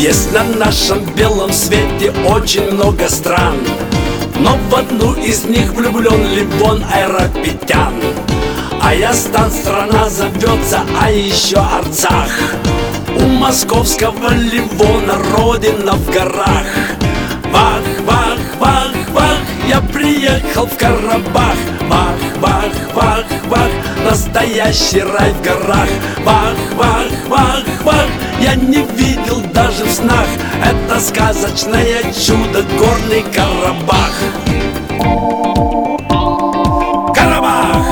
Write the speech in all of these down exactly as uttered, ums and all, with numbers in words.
Есть на нашем белом свете очень много стран, но в одну из них влюблен Ливон Айрапетян. Аястан страна зовется, а еще Арцах. У московского Ливона родина в горах. Вах, вах, вах, вах, я приехал в Карабах. Вах, вах, вах, вах, настоящий рай в горах. Вах, вах, вах, вах, я не видел даже в снах. Это сказочное чудо, горный Карабах. Карабах!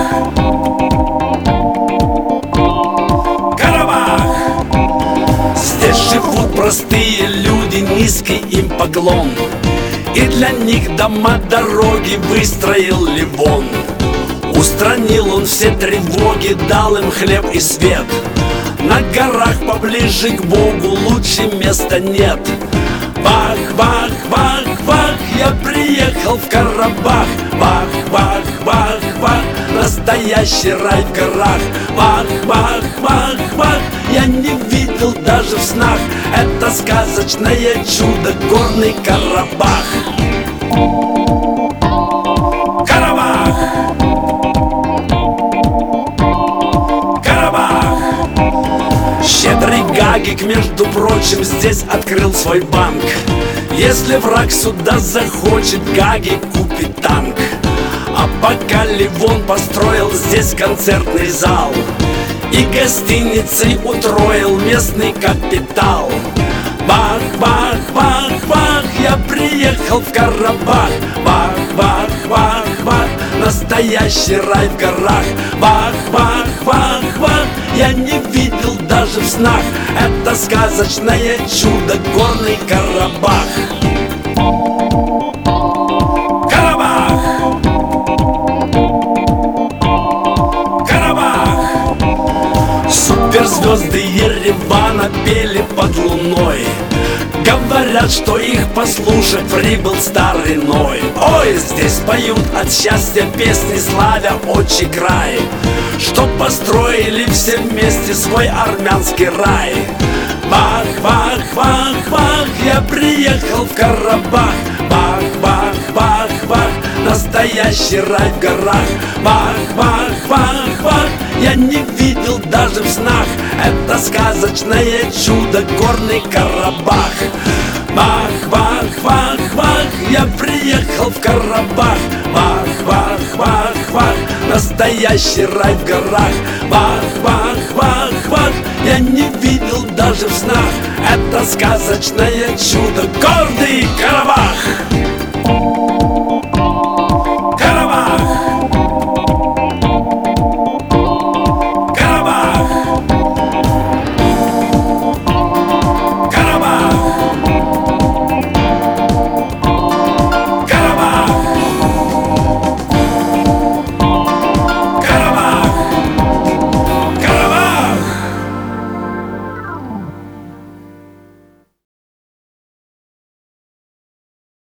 Карабах! Здесь живут простые люди, низкий им поклон, и для них дома, дороги выстроил Ливон. Устранил он все тревоги, дал им хлеб и свет. На горах поближе к Богу лучше места нет. Вах, вах, вах, вах, я приехал в Карабах. Вах, вах, вах, вах, настоящий рай в горах. Вах, вах, вах, вах, я не видел даже в снах. Это сказочное чудо, горный Карабах. Карабах! Карабах! Щедрый Гагик, между прочим, здесь открыл свой банк. Если враг сюда захочет, Гагик купит танк. А пока Ливон построил здесь концертный зал и гостиницей утроил местный капитал. Бах, бах, бах, бах, я приехал в Карабах. Бах, бах, бах, бах, настоящий рай в горах. Бах, бах, бах, бах, я не видел даже в снах. Это сказочное чудо, горный Карабах. Карабах! Карабах! Суперзвезды Еревана пели под луной. Говорят, что их послушать прибыл старый Ной. Ой, здесь поют от счастья песни, славя отчий край, что построили все вместе свой армянский рай. Бах, бах, бах, бах, я приехал в Карабах. Бах, бах, бах, бах, настоящий рай в горах. Бах, бах, бах, бах, я не видел даже в снах. Это сказочное чудо, горный Карабах. Бах, бах, бах, бах, я приехал в Карабах. Бах, бах, бах, бах, настоящий рай в горах. Бах, бах, бах, бах, я не видел даже в снах. Это сказочное чудо, горный Карабах.